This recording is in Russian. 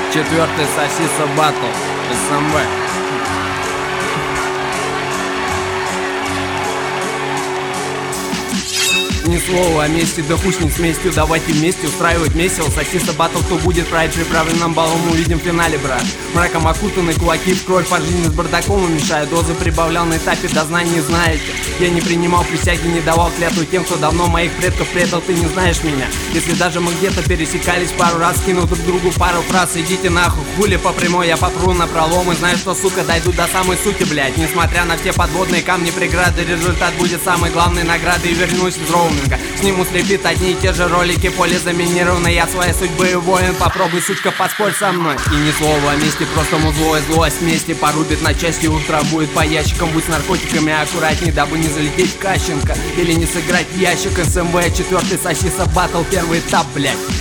Четвертый сосиса батл СМВ. Ни слова о месте, да хуй с ним с местью. Давайте вместе устраивать месиво. Сосиса батл, кто будет править приправленным баллом, увидим в финале, брат. Мраком окутаны кулаки в кровь, по жизни с бардаком мешаю. Дозы прибавлял на этапе дознаний, знаете. Я не принимал присяги, не давал клятву тем, кто давно моих предков предал. Ты не знаешь меня. Если даже мы где-то пересекались пару раз, скинув друг другу пару фраз, идите нахуй, хули по прямой, я попру на пролом. И знаю, что, сука, дойду до самой сути, блять. Несмотря на все подводные камни, преграды, результат будет самой главной наградой. И вернусь из роуминга, сниму слепит одни и те же ролики. Поле заминировано, я своей судьбы воин. Попробуй, сучка, поспорь со мной. И ни слова о месте, просто музло, злость вместе порубит на части. Утро будет по ящикам, будь с наркотиками аккуратней, дабы не залететь в Кащенко или не сыграть в ящик. СМВ, четвертый сосиса батл, первый этап, блять.